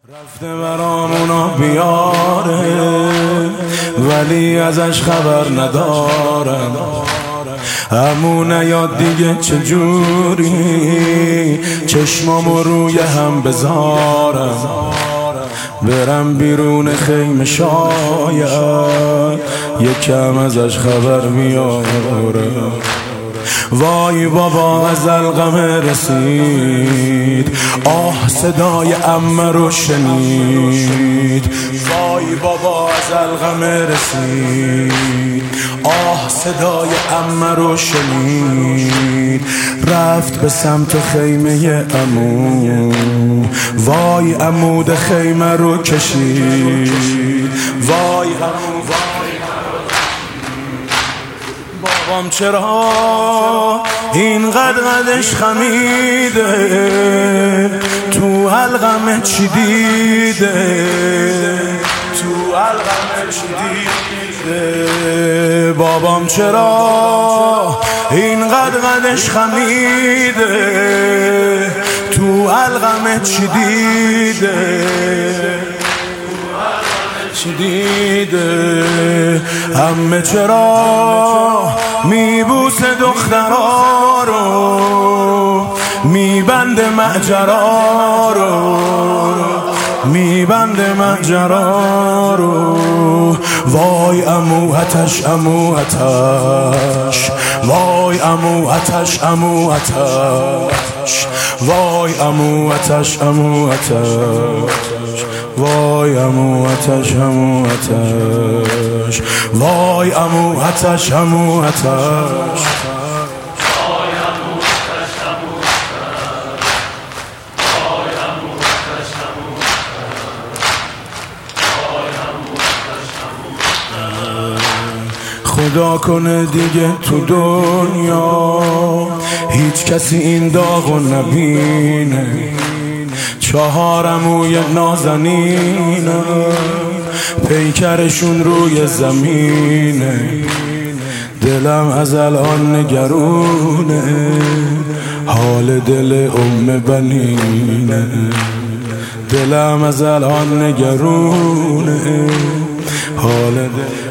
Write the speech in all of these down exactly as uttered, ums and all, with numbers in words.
رفته برامونا بیاره ولی ازش خبر ندارم. همو نیاد دیگه چجوری چشمامو روی هم بذارم. برم بیرون خیمه شاید یکم ازش خبر بیارم. وای بابا از الغم رسید، آه صدای عمه رو شنید. وای بابا از الغم رسید، آه صدای عمه رو شنید. رفت به سمت خیمه عمو، وای عمود خیمه رو کشید. وای عمو بابام چرا اینقدر قدش خمیده، تو حلقم چی دیده، تو حلقم چی دیده. بابام چرا اینقدر قدش خمیده، تو حلقم چی دیده، چی دیده. همه چرا میبوسه دخترا رو، میبنده مهجرا رو، میبنده مهجرا رو. وای عمو آتش عمو آتش، وای عمو آتش عمو آتش، وای عمو آتش عمو آتش، وای عمو آتش عمو آتش، وای عمو آتش عمو آتش. خدا کنه دیگه تو دنیا هیچ کسی این داغو نبینه. چهار عموی نازنینه پیکرشون روی زمینه. دلم از الان نگرونه، حال دل ام بنینه. دلم از الان نگرونه، حال دل.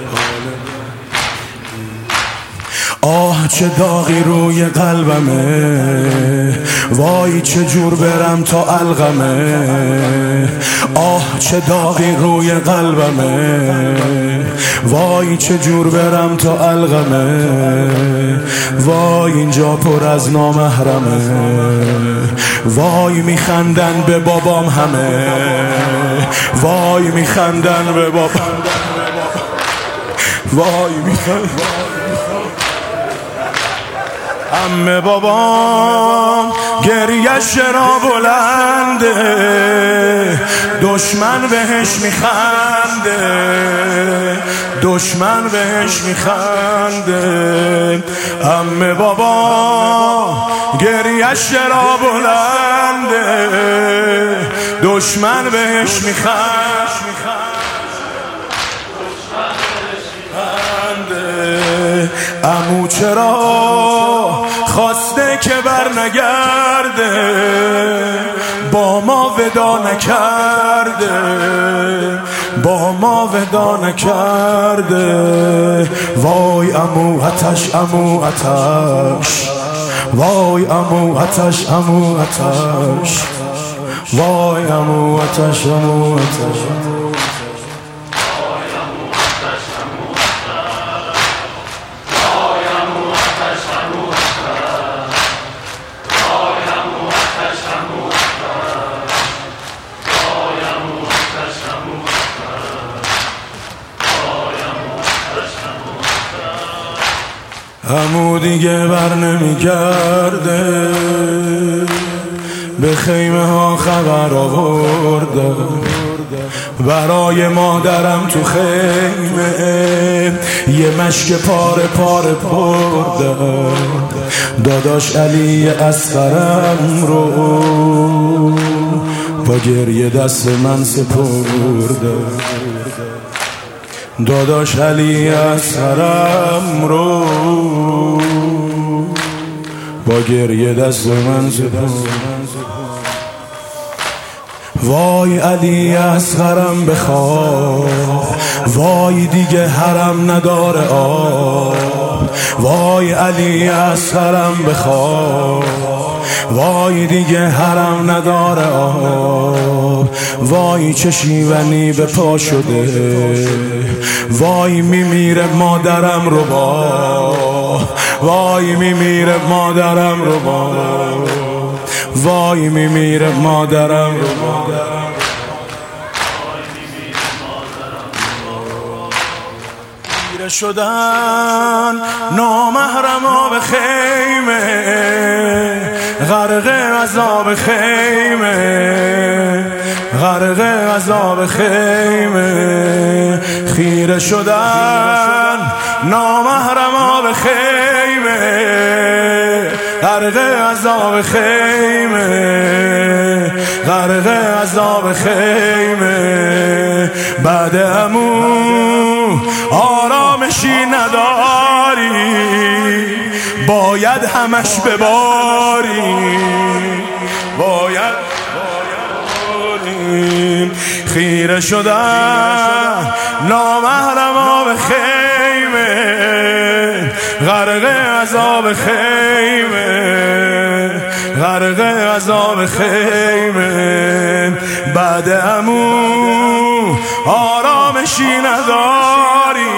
آه چه داغی روی قلبمه، وای چه جور برم تا الغمه. آه چه داغی روی قلبمه، وای چه جور برم تا الغمه. وای اینجا پر از نامحرمه، وای میخندن به بابام همه، وای میخندن به بابام، وای میخندن. عمه بابام گریه‌ش را بلنده، دشمن بهش میخنده، دشمن بهش میخنده. عمه بابام گریه‌ش را بلنده، دشمن بهش میخنده. عمو چرا خواسته که بر نگرده، با ما ودا نکرده، با ما ودا نکرده. وای عمو آتش عمو آتش، وای عمو آتش عمو آتش، وای عمو آتش عمو آتش. عمو دیگه بر نمیگرده، به خیمه ها خبر آورده. برای مادرم تو خیمه یه مشک پاره پاره برده. داداش علی اصغرم رو با گریه دست من سپرده. داداش علی اصغرم رو با گریه دست من سپرده. وای علی اصغرم بخواب، وای دیگه حرم نداره آب. وای علی اصغرم بخواب، وای دیگه حرم نداره آب. وای چه شیونی به پا شده، وای میمیره مادرم رو با، وای میمیره مادرم رو با، وای میمیره مادرم رو با. گیره شدن نامحرما به خیمه، غرق عذاب خیمه، غرق عذاب خیمه. خیره شدن نامحرما به خیمه، غرق عذاب خیمه، غرق عذاب خیمه. بعد عمو آرامشی نداری، باید همش بباری، باید بباری. خیره شدن نامحرما به خیمه، غرق عذاب خیمه، غرق عذاب خیمه. بعد عمو آرامشی نداری،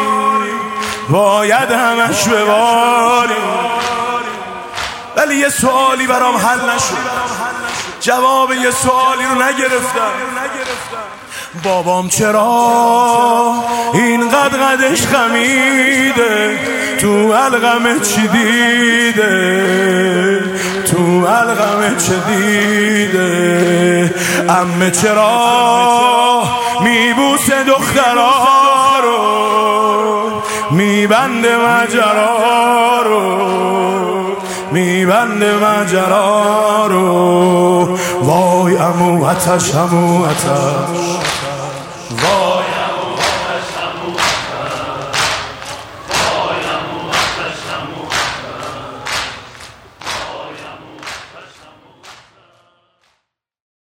باید همش بباری. ولی یه سوالی برام حل نشد، جواب یه سوالی رو نگرفتم. بابام چرا اینقدر قدش خمیده، تو علقمه چی دیده، تو علقمه چه دیده. عمه چرا میبوسه دخترا رو، میبنده ماجرا رو، میبنده ماجرا رو. وای عمو آتش، عمو آتش، وای